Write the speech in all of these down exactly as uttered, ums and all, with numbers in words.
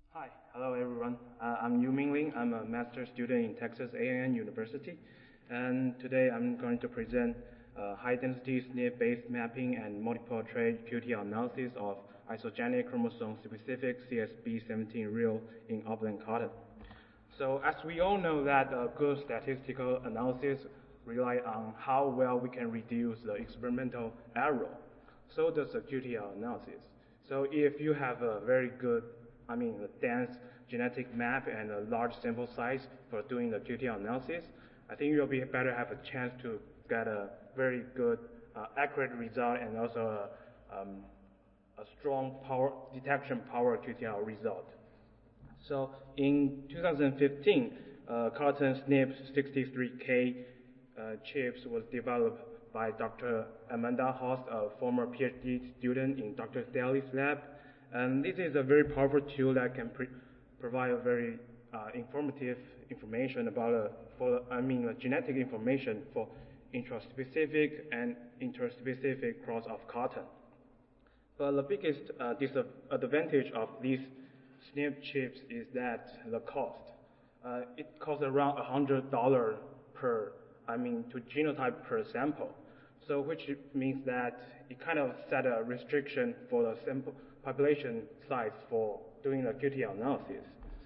Hi, hello everyone. Uh, I'm Yu Mingling. I'm a master's student in Texas A and M University, and today I'm going to present uh, high-density S N P-based mapping and multiple trait Q T L analysis of isogenic chromosome-specific C S B seventeen real in upland cotton. So as we all know that uh, good statistical analysis rely on how well we can reduce the experimental error. So does the Q T L analysis. So if you have a very good, I mean a dense genetic map and a large sample size for doing the Q T L analysis, I think you'll be better have a chance to get a very good, uh, accurate result and also a, um, a strong power detection power Q T L result. So in two thousand fifteen, uh, Cotton S N P sixty-three K uh, chips was developed by Doctor Amanda Host, a former PhD student in Doctor Daly's lab. And this is a very powerful tool that can pre provide a very uh, informative information about, uh, for, I mean, uh, genetic information for intraspecific and interspecific cross of cotton. But the biggest uh, disadvantage of these S N P chips is that the cost. Uh, it costs around one hundred dollars per, I mean, to genotype per sample. So which means that it kind of set a restriction for the sample population size for doing the Q T L analysis.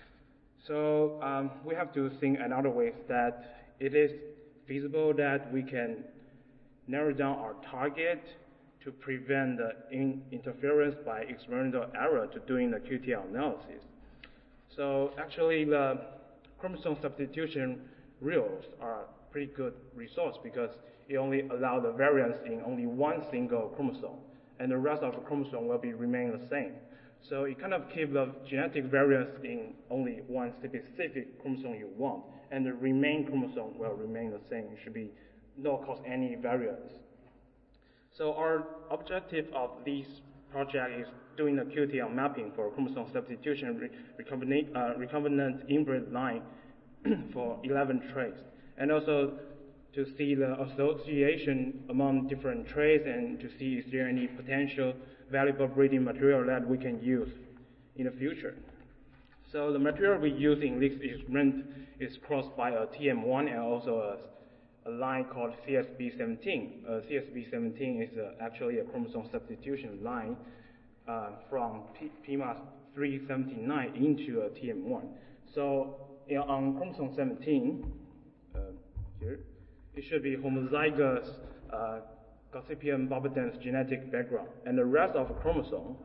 So um, we have to think another way that it is feasible that we can narrow down our target to prevent the in interference by experimental error to doing the Q T L analysis. So actually the chromosome substitution reals are pretty good resource because it only allows the variance in only one single chromosome, and the rest of the chromosome will be remain the same. So it kind of keeps the genetic variance in only one specific chromosome you want, and the remaining chromosome will remain the same. It should be not cause any variance. So our objective of this project is doing the Q T L mapping for chromosome substitution re recombinant, uh, recombinant inbred line for eleven traits, and also to see the association among different traits and to see is there any potential valuable breeding material that we can use in the future. So the material we use in this experiment is crossed by a T M one and also a, a line called C S B seventeen. Uh, C S B seventeen is uh, actually a chromosome substitution line uh, from P M A S three seventy-nine into a T M one. So you know, on chromosome seventeen, uh, here, it should be homozygous uh, Gossypian bobidense genetic background, and the rest of the chromosome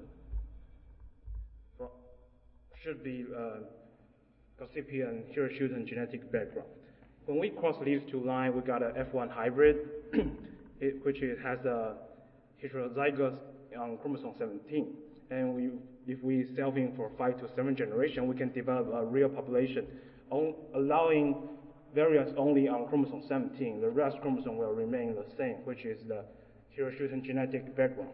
uh, should be uh, Gossypian Hirschhausen genetic background. When we cross these two lines, we got a F one hybrid, it, which it has a heterozygous on chromosome seventeen, and we, if we selfing for five to seven generation, we can develop a real population, on, allowing variance only on chromosome seventeen. The rest chromosome will remain the same, which is the Hirschhausen genetic background.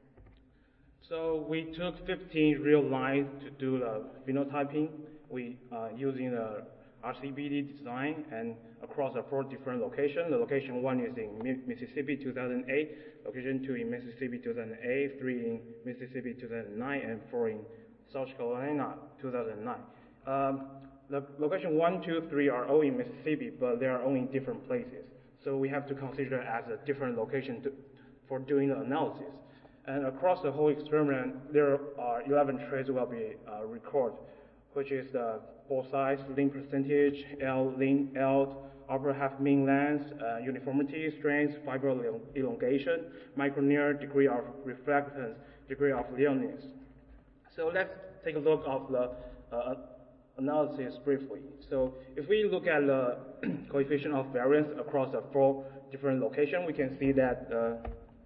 So we took fifteen real lines to do the phenotyping. We uh, using the R C B D design and across the four different locations. The location one is in Mississippi two thousand eight, location two in Mississippi two thousand eight, three in Mississippi two thousand nine, and four in South Carolina two thousand nine. Um, The location one, two, three are all in Mississippi, but they are all in different places. So we have to consider as a different location to, for doing the analysis. And across the whole experiment, there are eleven traits will be uh, recorded, which is the ball size, lean percentage, L, lean, L, upper half mean length, uh, uniformity, strength, fiber elongation, micronear, degree of reflectance, degree of leanness. So let's take a look of the uh, analysis briefly. So if we look at the coefficient of variance across the four different locations, we can see that uh,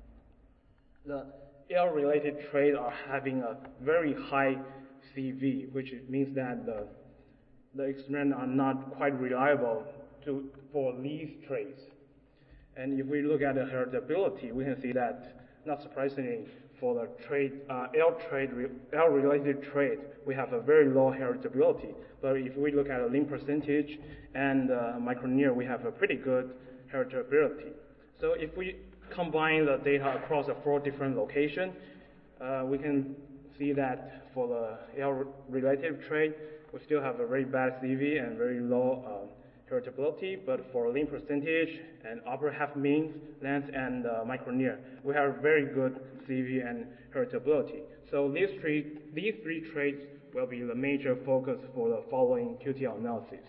the L-related traits are having a very high C V, which means that the, the experiments are not quite reliable to, for these traits. And if we look at the heritability, we can see that, not surprisingly, for the trait, uh, L trait, L-related trait, we have a very low heritability. But if we look at the lean percentage and uh, micronear, we have a pretty good heritability. So if we combine the data across the four different locations, uh, we can see that for the L-related trait, we still have a very bad C V and very low um, heritability, but for lean percentage and upper half mean length and uh, micronear, we have very good C V and heritability. So these three, these three traits will be the major focus for the following Q T L analysis.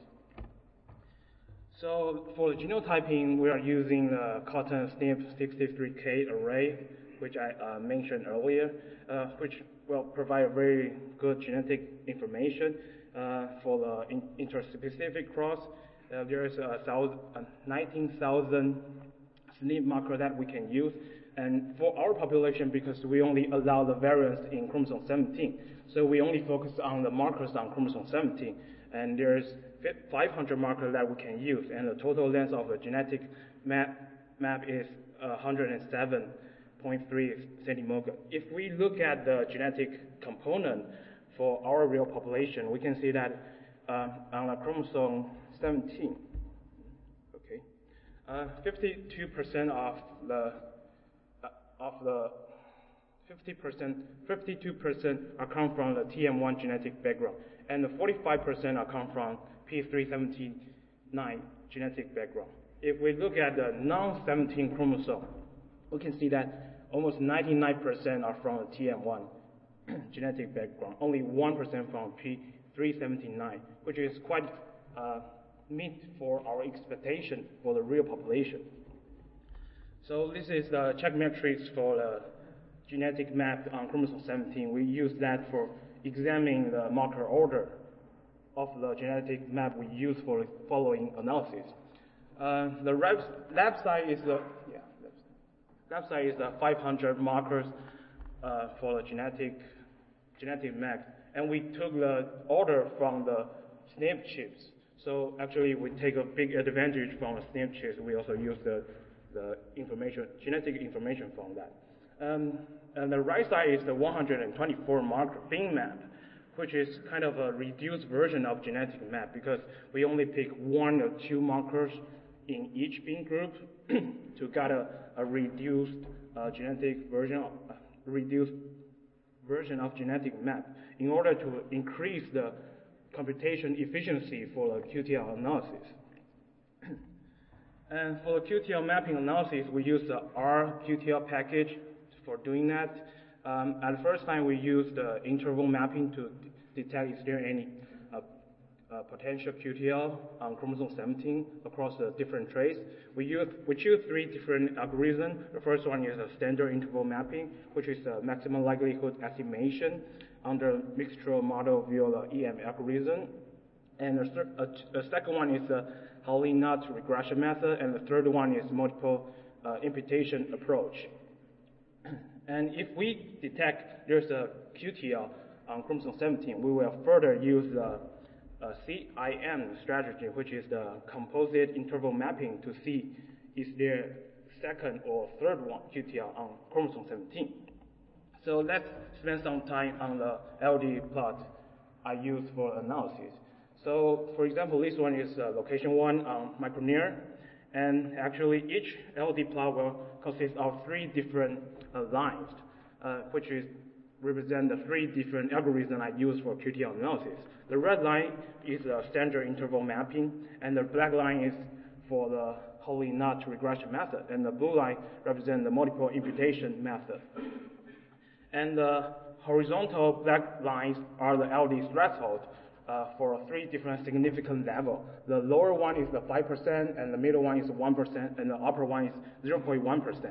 So for the genotyping, we are using the Cotton S N P sixty-three K array, which I uh, mentioned earlier, uh, which will provide very good genetic information uh, for the in interspecific cross. Uh, there is a thousand, uh, nineteen thousand S N P marker that we can use. And for our population, because we only allow the variants in chromosome seventeen, so we only focus on the markers on chromosome seventeen. And there's five hundred markers that we can use, and the total length of the genetic map, map is uh, one hundred seven point three centimorgan. If we look at the genetic component for our real population, we can see that uh, on the chromosome seventeen, okay, fifty-two percent of the uh, of the fifty percent, fifty-two percent are come from the T M one genetic background, and the forty-five percent are come from P three seventy-nine genetic background. If we look at the non seventeen chromosome, we can see that almost ninety-nine percent are from the T M one genetic background, only one percent from P three seventy-nine, which is quite uh, meet for our expectation for the real population. So this is the check matrix for the genetic map on chromosome seventeen. We use that for examining the marker order of the genetic map we use for the following analysis. Uh, the lab, lab side is the yeah, lab side is the five hundred markers uh, for the genetic genetic map, and we took the order from the S N P chips. So actually, we take a big advantage from the S N P chips. We also use the the information, genetic information from that. Um, and the right side is the one hundred twenty-four marker bin map, which is kind of a reduced version of genetic map because we only pick one or two markers in each bin group to get a, a reduced uh, genetic version, of, uh, reduced version of genetic map in order to increase the computation efficiency for the Q T L analysis. And for the Q T L mapping analysis, we use the R Q T L package for doing that. Um, at the first time, we used the interval mapping to detect is there any uh, uh, potential Q T L on chromosome seventeen across the different traits. We use we choose three different algorithms. The first one is a standard interval mapping, which is a maximum likelihood estimation under mixture model via the E M algorithm. And the, uh, the second one is a Hawley-Nutt regression method, and the third one is multiple uh, imputation approach. And if we detect there's a Q T L on chromosome seventeen, we will further use the uh, C I M strategy, which is the composite interval mapping, to see is there second or third one Q T L on chromosome seventeen. So let's spend some time on the L D plot I use for analysis. So for example, this one is uh, location one on micronear, and actually each L D plot will consist of three different uh, lines, uh, which is represent the three different algorithms I use for Q T L analysis. The red line is a standard interval mapping, and the black line is for the Hawley-Nutt regression method, and the blue line represents the multiple imputation method. And the horizontal black lines are the L D threshold uh, for three different significant levels. The lower one is the five percent, and the middle one is one percent, and the upper one is zero point one percent.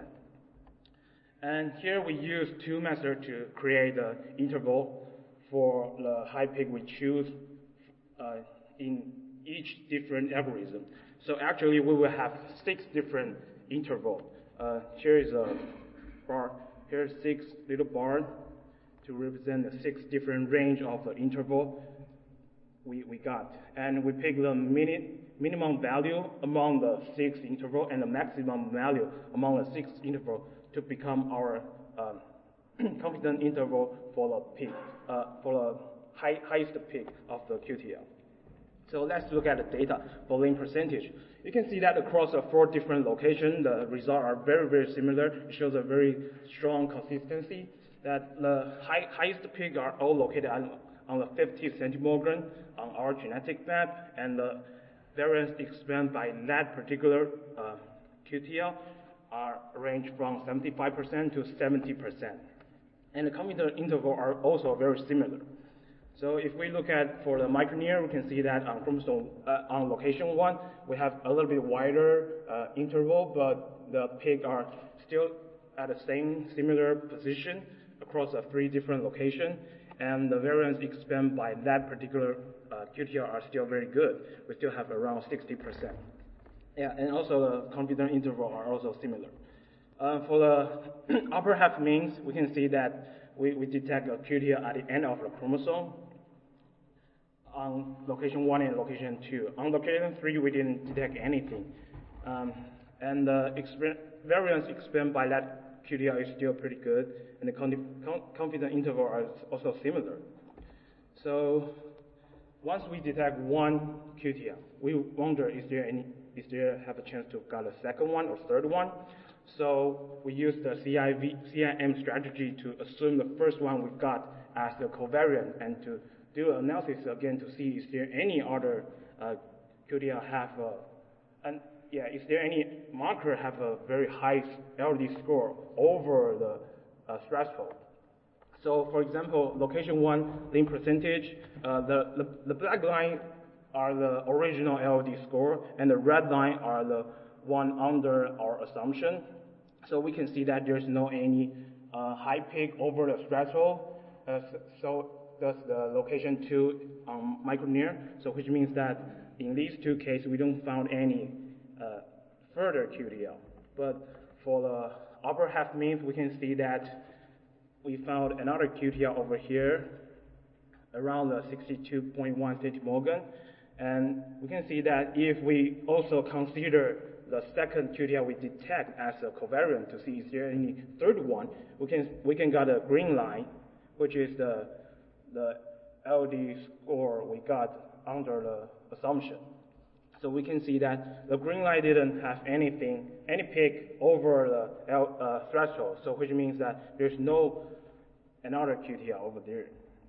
And here we use two methods to create the interval for the high peak we choose uh, in each different algorithm. So actually we will have six different intervals. Uh, here is a bar, here's six little bars to represent the six different range of the interval we, we got. And we pick the mini, minimum value among the six interval and the maximum value among the six interval to become our um, confidence interval for the peak, uh, for the high, highest peak of the Q T L. So let's look at the data for lean percentage. You can see that across the four different locations, the results are very, very similar. It shows a very strong consistency. that the high, highest peak are all located on, on the fifty centimorgan on our genetic map, and the variance explained by that particular uh, Q T L are range from seventy-five percent to seventy percent. And the confidence interval are also very similar. So if we look at for the micronear, we can see that on chromosome, uh, on location one, we have a little bit wider uh, interval, but the peak are still at the same similar position across uh, three different locations, and the variance explained by that particular uh, Q T L are still very good. We still have around sixty percent. Yeah, and also the confidence interval are also similar. Uh, for the upper half means, we can see that we, we detect a Q T L at the end of the chromosome on location one and location two. On location three, we didn't detect anything. Um, and the exper variance explained by that Q T L is still pretty good, and the con con confidence interval are also similar. So once we detect one Q T L, we wonder is there any, is there have a chance to get a second one or third one? So we use the C I V, C I M strategy to assume the first one we got as the covariant and to do analysis again to see is there any other uh, Q T L have a, and yeah, is there any marker have a very high L D score over the uh, threshold? So for example, location one, link percentage, uh, the, the, the black line are the original L D score, and the red line are the one under our assumption. So we can see that there's no any uh, high peak over the threshold. Uh, so that's the location two um, micronear. So which means that in these two cases we don't found any uh, further Q T L. But for the upper half means, we can see that we found another Q T L over here around the sixty-two point one centimorgan. And we can see that if we also consider the second Q T L we detect as a covariant to see is there any third one, we can we can get a green line, which is the the L D score we got under the assumption. So we can see that the green line didn't have anything, any peak over the L, uh, threshold. So which means that there's no another Q T L over there.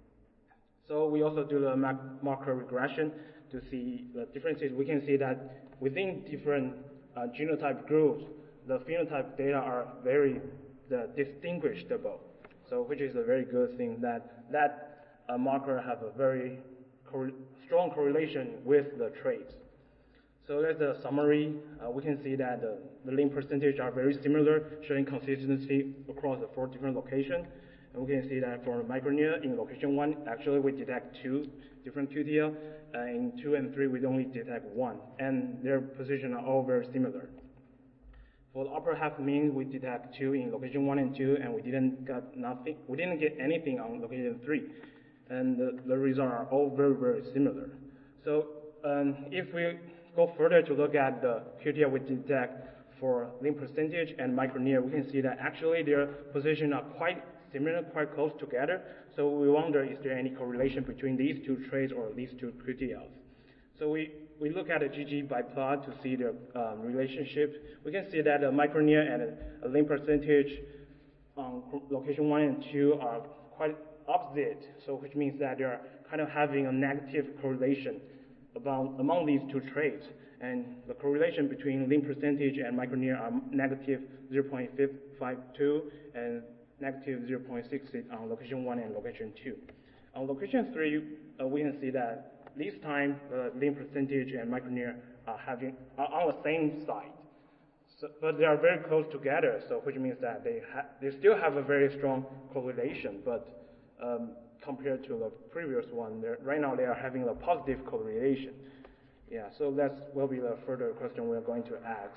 So we also do the marker regression to see the differences. We can see that within different uh, genotype groups, the phenotype data are very uh, distinguishable. So which is a very good thing that that uh, marker have a very cor strong correlation with the traits. So that's the summary. Uh, we can see that the, the link percentage are very similar, showing consistency across the four different locations. And we can see that for micronear in location one, actually we detect two different Q T L. Uh, in two and three, we only detect one, and their position are all very similar. For the upper half mean, we detect two in location one and two, and we didn't get nothing. We didn't get anything on location three, and the, the results are all very very similar. So um, if we go further to look at the Q T L we detect for link percentage and micronear, we can see that actually their position are quite similar, quite close together. So we wonder is there any correlation between these two traits or these two Q T Ls. So we, we look at a G G biplot to see the um, relationship. We can see that a micronear and a, a link percentage on location one and two are quite opposite. So which means that they are kind of having a negative correlation about, among these two traits. And the correlation between link percentage and micronear are negative zero point five two and negative zero point six eight on location one and location two. On location three, uh, we can see that this time the link percentage and micronear are having are on the same side, so, but they are very close together. So which means that they ha they still have a very strong correlation, but um, compared to the previous one, right now they are having a positive correlation. Yeah, so that will be the further question we are going to ask.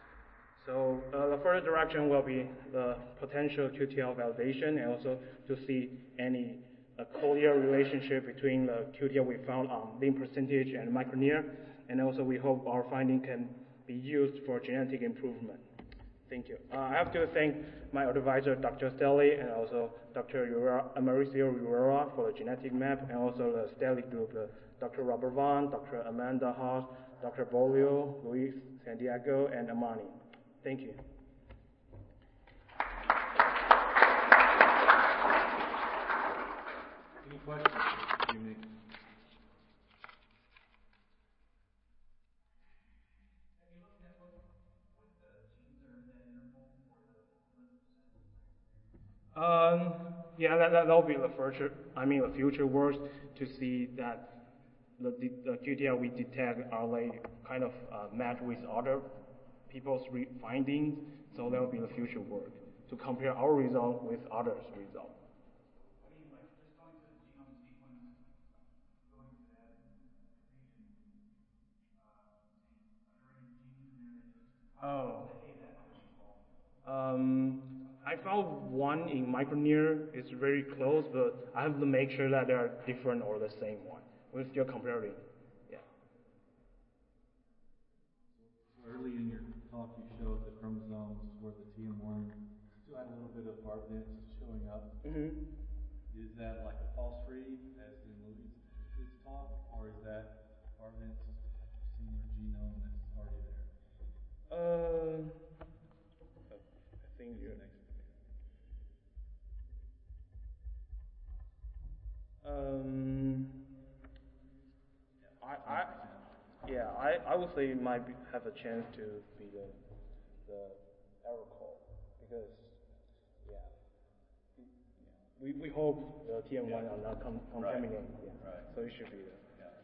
So uh, the further direction will be the potential Q T L validation, and also to see any uh, clear relationship between the Q T L we found on link percentage and micronear, and also we hope our finding can be used for genetic improvement. Thank you. Uh, I have to thank my advisor, Doctor Stelly, and also Doctor Mauricio Rivera for the genetic map, and also the Stelly group, uh, Doctor Robert Vaughn, Doctor Amanda Haas, Doctor Bolio, Luis Santiago, and Amani. Thank you. Any questions this evening? Um, yeah, that, that, that'll be the future, I mean, the future work to see that the, the, the Q T L we detect are like kind of uh, match with other people's re- findings, so that will be the future work to compare our result with others' result. Oh. Um, I found one in Microneer. It's very close, but I have to make sure that they are different or the same one. We're still comparing. Yeah. So early in your talk, you showed the chromosomes where the T M one still had a little bit of arginate showing up. Mm-hmm. Is that like a false read, as in Louis' talk, or is that arginate similar genome that's already there? Uh, I think you're. Um, I, I, yeah, I, I would say it might be, have a chance to be the, the error code because, yeah, we, we hope the T M one Yeah. are not com- Right. contaminated. Yeah. Right. So it should be the.